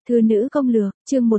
Thư nữ công lược, chương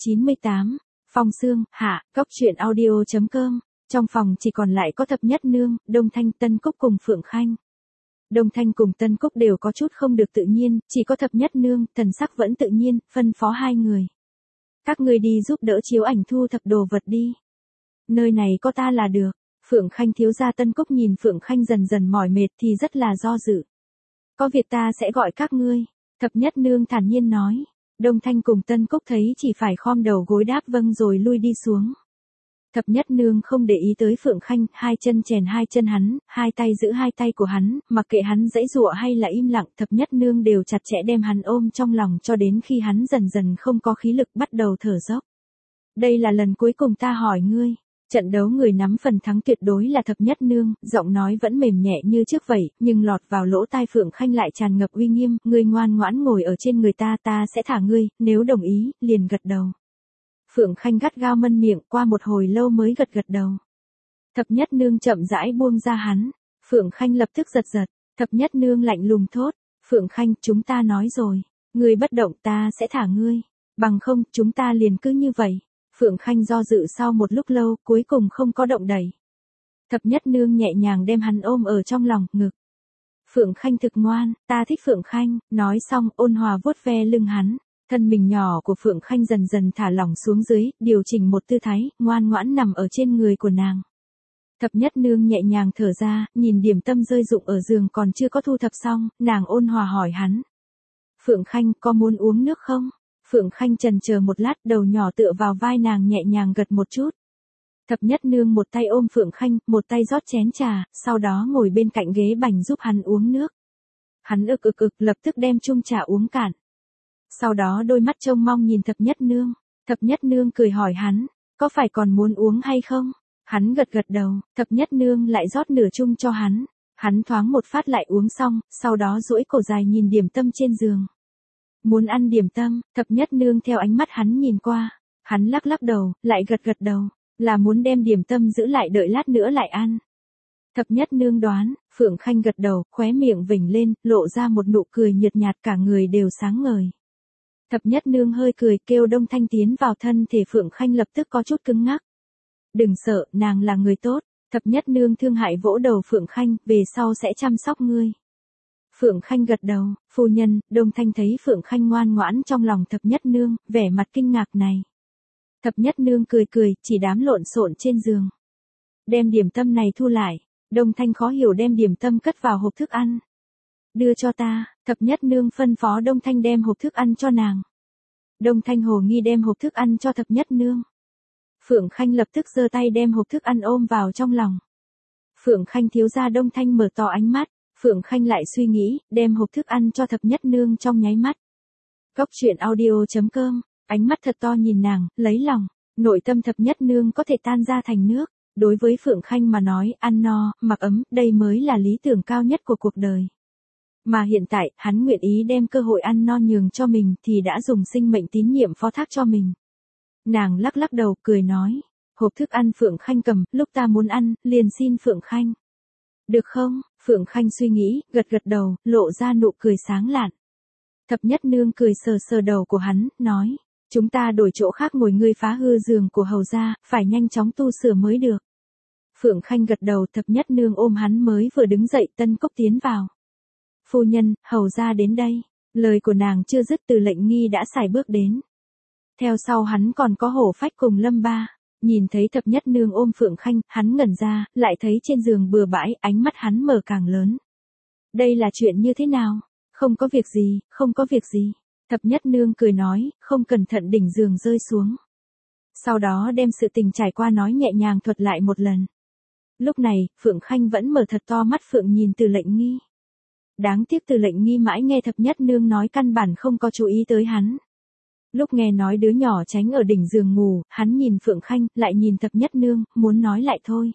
198. Phong Sương, hạ, góc truyện audio.com. Trong phòng chỉ còn lại có Thập Nhất Nương, Đông Thanh, Tân Cúc cùng Phượng Khanh. Đông Thanh cùng Tân Cúc đều có chút không được tự nhiên, chỉ có Thập Nhất Nương, thần sắc vẫn tự nhiên, phân phó hai người. Các ngươi đi giúp đỡ chiếu ảnh thu thập đồ vật đi. Nơi này có ta là được. Phượng Khanh thiếu gia. Tân Cúc nhìn Phượng Khanh dần dần mỏi mệt thì rất là do dự. Có việc ta sẽ gọi các ngươi. Thập Nhất Nương thản nhiên nói. Đông Thanh cùng Tân Cúc thấy chỉ phải khom đầu gối đáp vâng rồi lui đi xuống. Thập Nhất Nương không để ý tới Phượng Khanh, hai chân chèn hai chân hắn, hai tay giữ hai tay của hắn, mặc kệ hắn giãy giụa hay là im lặng, Thập Nhất Nương đều chặt chẽ đem hắn ôm trong lòng cho đến khi hắn dần dần không có khí lực bắt đầu thở dốc. Đây là lần cuối cùng ta hỏi ngươi. Trận đấu người nắm phần thắng tuyệt đối là Thập Nhất Nương, giọng nói vẫn mềm nhẹ như trước vậy, nhưng lọt vào lỗ tai Phượng Khanh lại tràn ngập uy nghiêm, ngươi ngoan ngoãn ngồi ở trên người ta, ta sẽ thả ngươi, nếu đồng ý, liền gật đầu. Phượng Khanh gắt gao mân miệng, qua một hồi lâu mới gật đầu. Thập Nhất Nương chậm rãi buông ra hắn, Phượng Khanh lập tức giật. Thập Nhất Nương lạnh lùng thốt, Phượng Khanh, chúng ta nói rồi, ngươi bất động ta sẽ thả ngươi, bằng không chúng ta liền cứ như vậy. Phượng Khanh do dự sau một lúc lâu, cuối cùng không có động đẩy. Thập Nhất Nương nhẹ nhàng đem hắn ôm ở trong lòng, ngực. Phượng Khanh thực ngoan, ta thích Phượng Khanh, nói xong ôn hòa vuốt ve lưng hắn. Thân mình nhỏ của Phượng Khanh dần dần thả lỏng xuống dưới, điều chỉnh một tư thái, ngoan ngoãn nằm ở trên người của nàng. Thập Nhất Nương nhẹ nhàng thở ra, nhìn điểm tâm rơi rụng ở giường còn chưa có thu thập xong, nàng ôn hòa hỏi hắn. Phượng Khanh, có muốn uống nước không? Phượng Khanh chần chờ một lát, đầu nhỏ tựa vào vai nàng nhẹ nhàng gật một chút. Thập Nhất Nương một tay ôm Phượng Khanh, một tay rót chén trà, sau đó ngồi bên cạnh ghế bành giúp hắn uống nước. Hắn ực lập tức đem chung trà uống cạn. Sau đó đôi mắt trông mong nhìn Thập Nhất Nương. Thập Nhất Nương cười hỏi hắn, có phải còn muốn uống hay không? Hắn gật đầu, Thập Nhất Nương lại rót nửa chung cho hắn. Hắn thoáng một phát lại uống xong, sau đó duỗi cổ dài nhìn điểm tâm trên giường. Muốn ăn điểm tâm, Thập Nhất Nương theo ánh mắt hắn nhìn qua. Hắn lắc đầu, lại gật đầu, là muốn đem điểm tâm giữ lại đợi lát nữa lại ăn. Thập Nhất Nương đoán, Phượng Khanh gật đầu, khóe miệng vểnh lên, lộ ra một nụ cười nhợt nhạt, cả người đều sáng ngời. Thập Nhất Nương hơi cười, kêu Đông Thanh tiến vào thân thể Phượng Khanh lập tức có chút cứng ngắc. Đừng sợ, nàng là người tốt. Thập Nhất Nương thương hại vỗ đầu Phượng Khanh, về sau sẽ chăm sóc ngươi. Phượng Khanh gật đầu, phu nhân. Đông Thanh thấy Phượng Khanh ngoan ngoãn trong lòng Thập Nhất Nương, vẻ mặt kinh ngạc này. Thập Nhất Nương cười, chỉ đám lộn xộn trên giường. Đem điểm tâm này thu lại. Đông Thanh khó hiểu đem điểm tâm cất vào hộp thức ăn. Đưa cho ta. Thập Nhất Nương phân phó Đông Thanh đem hộp thức ăn cho nàng. Đông Thanh hồ nghi đem hộp thức ăn cho Thập Nhất Nương. Phượng Khanh lập tức giơ tay đem hộp thức ăn ôm vào trong lòng. Phượng Khanh thiếu gia. Đông Thanh mở to ánh mắt. Phượng Khanh lại suy nghĩ, đem hộp thức ăn cho Thập Nhất Nương trong nháy mắt. Góc truyện audio.com, ánh mắt thật to nhìn nàng, lấy lòng. Nội tâm Thập Nhất Nương có thể tan ra thành nước. Đối với Phượng Khanh mà nói, ăn no, mặc ấm, đây mới là lý tưởng cao nhất của cuộc đời. Mà hiện tại, hắn nguyện ý đem cơ hội ăn no nhường cho mình thì đã dùng sinh mệnh tín nhiệm phó thác cho mình. Nàng lắc đầu, cười nói. Hộp thức ăn Phượng Khanh cầm, lúc ta muốn ăn, liền xin Phượng Khanh. Được không? Phượng Khanh suy nghĩ, gật đầu, lộ ra nụ cười sáng lạn. Thập Nhất Nương cười sờ đầu của hắn, nói. Chúng ta đổi chỗ khác ngồi, ngươi phá hư giường của hầu gia, phải nhanh chóng tu sửa mới được. Phượng Khanh gật đầu. Thập Nhất Nương ôm hắn mới vừa đứng dậy. Tân Cúc tiến vào. Phu nhân, hầu gia đến đây. Lời của nàng chưa dứt Từ Lệnh Nghi đã sải bước đến. Theo sau hắn còn có Hổ Phách cùng Lâm Ba. Nhìn thấy Thập Nhất Nương ôm Phượng Khanh, hắn ngẩn ra, lại thấy trên giường bừa bãi, ánh mắt hắn mở càng lớn. Đây là chuyện như thế nào? Không có việc gì, không có việc gì. Thập Nhất Nương cười nói, không cẩn thận đỉnh giường rơi xuống. Sau đó đem sự tình trải qua nói nhẹ nhàng thuật lại một lần. Lúc này, Phượng Khanh vẫn mở thật to mắt phượng nhìn Từ Lệnh Nghi. Đáng tiếc Từ Lệnh Nghi mãi nghe Thập Nhất Nương nói căn bản không có chú ý tới hắn. Lúc nghe nói đứa nhỏ tránh ở đỉnh giường ngủ, hắn nhìn Phượng Khanh, lại nhìn Thập Nhất Nương, muốn nói lại thôi.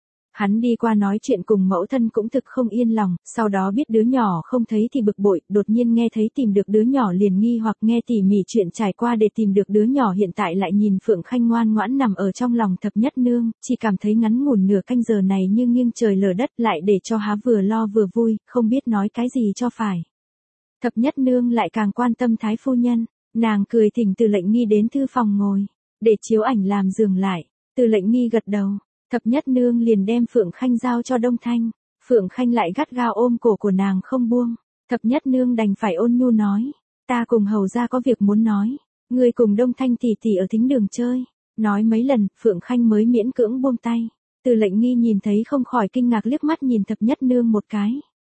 Hắn đi qua nói chuyện cùng mẫu thân cũng thực không yên lòng, sau đó biết đứa nhỏ không thấy thì bực bội, đột nhiên nghe thấy tìm được đứa nhỏ liền nghi hoặc nghe tỉ mỉ chuyện trải qua để tìm được đứa nhỏ hiện tại lại nhìn Phượng Khanh ngoan ngoãn nằm ở trong lòng Thập Nhất Nương, chỉ cảm thấy ngắn ngủn nửa canh giờ này như nghiêng trời lở đất lại để cho há vừa lo vừa vui, không biết nói cái gì cho phải. Thập Nhất Nương lại càng quan tâm Thái phu nhân. Nàng cười thỉnh Từ Lệnh Nghi đến thư phòng ngồi, để chiếu ảnh làm giường lại. Từ Lệnh Nghi gật đầu, thập nhất nương liền đem Phượng Khanh giao cho Đông Thanh. Phượng Khanh lại gắt gao ôm cổ của nàng không buông. Thập nhất nương đành phải ôn nhu nói, ta cùng hầu ra có việc muốn nói. Ngươi cùng Đông Thanh tỷ tỷ ở thính đường chơi. Nói mấy lần, Phượng Khanh mới miễn cưỡng buông tay. Từ Lệnh Nghi nhìn thấy không khỏi kinh ngạc liếc mắt nhìn thập nhất nương một cái.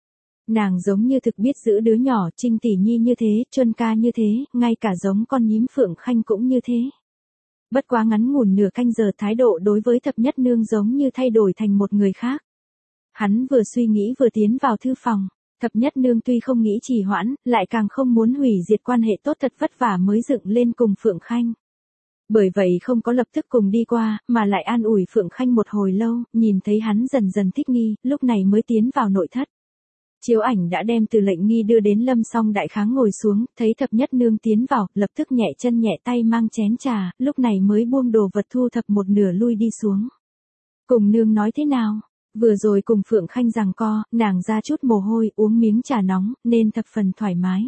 Nàng giống như thực biết giữ đứa nhỏ, Trinh tỷ nhi như thế, Chuân ca như thế, ngay cả giống con nhím Phượng Khanh cũng như thế. Bất quá ngắn ngủn nửa canh giờ thái độ đối với thập nhất nương giống như thay đổi thành một người khác. Hắn vừa suy nghĩ vừa tiến vào thư phòng. Thập nhất nương tuy không nghĩ trì hoãn, lại càng không muốn hủy diệt quan hệ tốt thật vất vả mới dựng lên cùng Phượng Khanh. Bởi vậy không có lập tức cùng đi qua, mà lại an ủi Phượng Khanh một hồi lâu, nhìn thấy hắn dần dần thích nghi, lúc này mới tiến vào nội thất. Chiếu ảnh đã đem Từ Lệnh Nghi đưa đến Lâm Song Đại Kháng ngồi xuống, thấy thập nhất nương tiến vào, lập tức nhẹ chân nhẹ tay mang chén trà, lúc này mới buông đồ vật thu thập một nửa lui đi xuống. Cùng nương nói thế nào? Vừa rồi cùng Phượng Khanh giằng co, nàng ra chút mồ hôi, uống miếng trà nóng, nên thập phần thoải mái.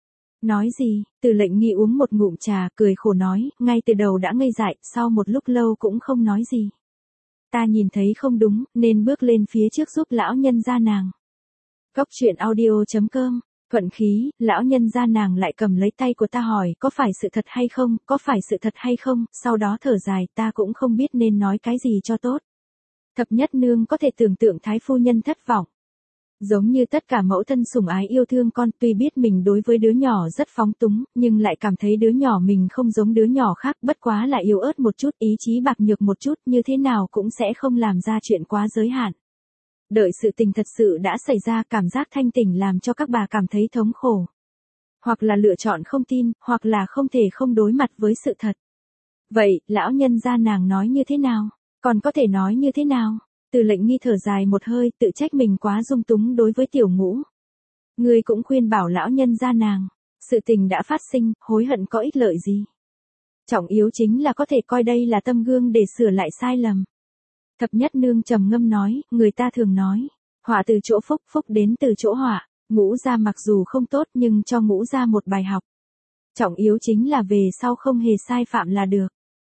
Nói gì? Từ Lệnh Nghi uống một ngụm trà, cười khổ nói, ngay từ đầu đã ngây dại, sau một lúc lâu cũng không nói gì. Ta nhìn thấy không đúng, nên bước lên phía trước giúp lão nhân gia nàng. Cóc truyện audio.com. Thuận khí, lão nhân gia nàng lại cầm lấy tay của ta hỏi, có phải sự thật hay không, có phải sự thật hay không, sau đó thở dài, ta cũng không biết nên nói cái gì cho tốt. Thập nhất nương có thể tưởng tượng thái phu nhân thất vọng. Giống như tất cả mẫu thân sủng ái yêu thương con, tuy biết mình đối với đứa nhỏ rất phóng túng, nhưng lại cảm thấy đứa nhỏ mình không giống đứa nhỏ khác, bất quá là yếu ớt một chút, ý chí bạc nhược một chút, như thế nào cũng sẽ không làm ra chuyện quá giới hạn. Đợi sự tình thật sự đã xảy ra, cảm giác thanh tỉnh làm cho các bà cảm thấy thống khổ. Hoặc là lựa chọn không tin, hoặc là không thể không đối mặt với sự thật. Vậy, lão nhân gia nàng nói như thế nào? Còn có thể nói như thế nào? Từ Lệnh Nghi thở dài một hơi, tự trách mình quá dung túng đối với tiểu ngũ. Ngươi cũng khuyên bảo lão nhân gia nàng, sự tình đã phát sinh, hối hận có ích lợi gì? Trọng yếu chính là có thể coi đây là tấm gương để sửa lại sai lầm. Thập nhất nương trầm ngâm nói, người ta thường nói, họa từ chỗ phúc, phúc đến từ chỗ họa, Ngũ gia mặc dù không tốt nhưng cho Ngũ gia một bài học. Trọng yếu chính là về sau không hề sai phạm là được.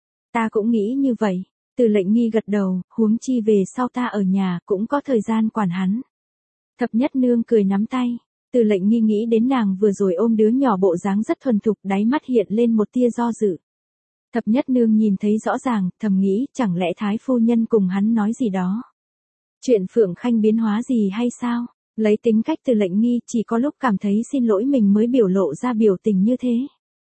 Ta cũng nghĩ như vậy. Từ Lệnh Nghi gật đầu, huống chi về sau ta ở nhà cũng có thời gian quản hắn. Thập nhất nương cười nắm tay. Từ Lệnh Nghi nghĩ đến nàng vừa rồi ôm đứa nhỏ bộ dáng rất thuần thục, đáy mắt hiện lên một tia do dự. Thập nhất nương nhìn thấy rõ ràng, thầm nghĩ, chẳng lẽ thái phu nhân cùng hắn nói gì đó. Chuyện Phượng Khanh biến hóa gì hay sao? Lấy tính cách Từ Lệnh Nghi, chỉ có lúc cảm thấy xin lỗi mình mới biểu lộ ra biểu tình như thế.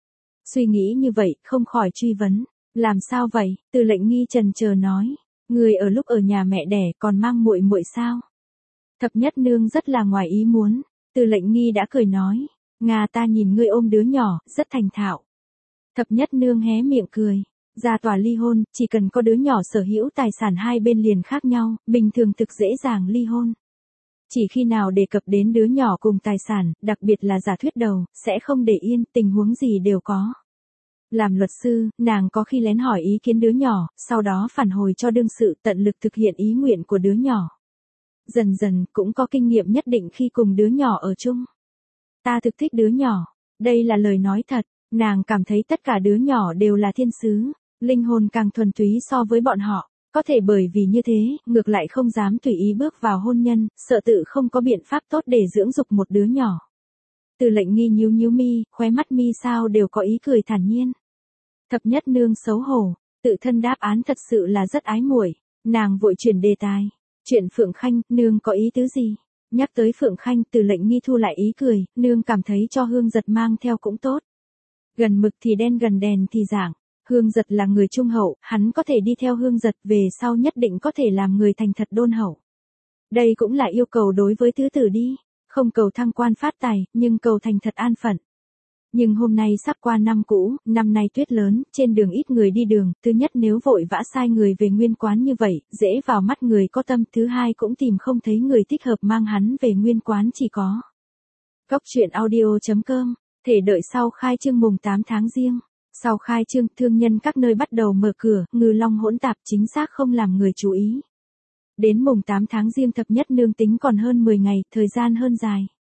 Suy nghĩ như vậy, không khỏi truy vấn. Làm sao vậy? Từ Lệnh Nghi chần chờ nói, người ở lúc ở nhà mẹ đẻ còn mang muội muội sao? Thập nhất nương rất là ngoài ý muốn. Từ Lệnh Nghi đã cười nói, Nga ta nhìn ngươi ôm đứa nhỏ, rất thành thạo. Thập nhất nương hé miệng cười, ra tòa ly hôn, chỉ cần có đứa nhỏ sở hữu tài sản hai bên liền khác nhau, bình thường thực dễ dàng ly hôn. Chỉ khi nào đề cập đến đứa nhỏ cùng tài sản, đặc biệt là giả thuyết đầu, sẽ không để yên, tình huống gì đều có. Làm luật sư, nàng có khi lén hỏi ý kiến đứa nhỏ, sau đó phản hồi cho đương sự tận lực thực hiện ý nguyện của đứa nhỏ. Dần dần, cũng có kinh nghiệm nhất định khi cùng đứa nhỏ ở chung. Ta thực thích đứa nhỏ. Đây là lời nói thật, nàng cảm thấy tất cả đứa nhỏ đều là thiên sứ, linh hồn càng thuần túy so với bọn họ. Có thể bởi vì như thế, ngược lại không dám tùy ý bước vào hôn nhân, sợ tự không có biện pháp tốt để dưỡng dục một đứa nhỏ. Từ Lệnh Nghi nhíu nhíu mi, khóe mắt mi sao đều có ý cười thản nhiên. Thập nhất nương xấu hổ, tự thân đáp án thật sự là rất ái muội, nàng vội chuyển đề tài. Chuyện Phượng Khanh, nương có ý tứ gì? Nhắc tới Phượng Khanh, Từ Lệnh Nghi thu lại ý cười, nương cảm thấy cho Hương Giật mang theo cũng tốt. Gần mực thì đen gần đèn thì dạng, Hương Giật là người trung hậu, hắn có thể đi theo Hương Giật về sau nhất định có thể làm người thành thật đôn hậu. Đây cũng là yêu cầu đối với tứ tử đi, không cầu thăng quan phát tài, nhưng cầu thành thật an phận. Nhưng hôm nay sắp qua năm cũ, năm nay tuyết lớn, trên đường ít người đi đường, thứ nhất nếu vội vã sai người về nguyên quán như vậy, dễ vào mắt người có tâm, thứ hai cũng tìm không thấy người thích hợp mang hắn về nguyên quán chỉ có. Cóc truyện audio.com, thể đợi sau khai trương mùng 8 tháng Giêng. Sau khai trương, thương nhân các nơi bắt đầu mở cửa, ngư long hỗn tạp chính xác không làm người chú ý. Đến mùng 8 tháng Giêng thập nhất nương tính còn hơn 10 ngày, thời gian hơn dài.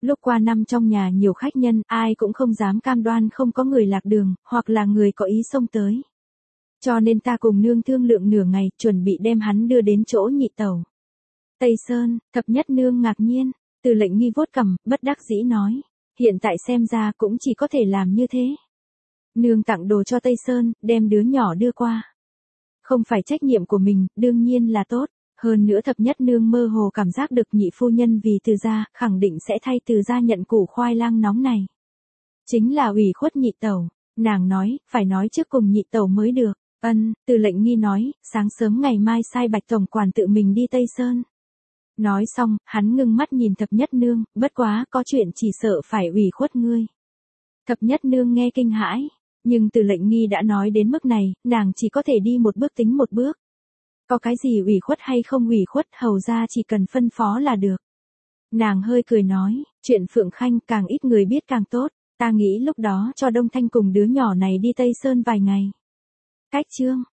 Lúc qua năm trong nhà nhiều khách nhân, ai cũng không dám cam đoan không có người lạc đường, hoặc là người có ý xông tới. Cho nên ta cùng nương thương lượng nửa ngày, chuẩn bị đem hắn đưa đến chỗ nhị tẩu. Tây Sơn, thập nhất nương ngạc nhiên, Từ Lệnh Nghi vuốt cằm, bất đắc dĩ nói. Hiện tại xem ra cũng chỉ có thể làm như thế. Nương tặng đồ cho Tây Sơn, đem đứa nhỏ đưa qua. Không phải trách nhiệm của mình, đương nhiên là tốt. Hơn nữa thập nhất nương mơ hồ cảm giác được nhị phu nhân vì Từ gia, khẳng định sẽ thay Từ gia nhận củ khoai lang nóng này. Chính là ủy khuất nhị tẩu. Nàng nói, phải nói trước cùng nhị tẩu mới được. Từ Lệnh Nghi nói, sáng sớm ngày mai sai Bạch tổng quản tự mình đi Tây Sơn. Nói xong, hắn ngưng mắt nhìn thập nhất nương, bất quá có chuyện chỉ sợ phải ủy khuất ngươi. Thập nhất nương nghe kinh hãi, nhưng Từ Lệnh Nghi đã nói đến mức này, nàng chỉ có thể đi một bước tính một bước. Có cái gì ủy khuất hay không ủy khuất, hầu ra chỉ cần phân phó là được. Nàng hơi cười nói, chuyện Phượng Khanh càng ít người biết càng tốt, ta nghĩ lúc đó cho Đông Thanh cùng đứa nhỏ này đi Tây Sơn vài ngày. Cách chương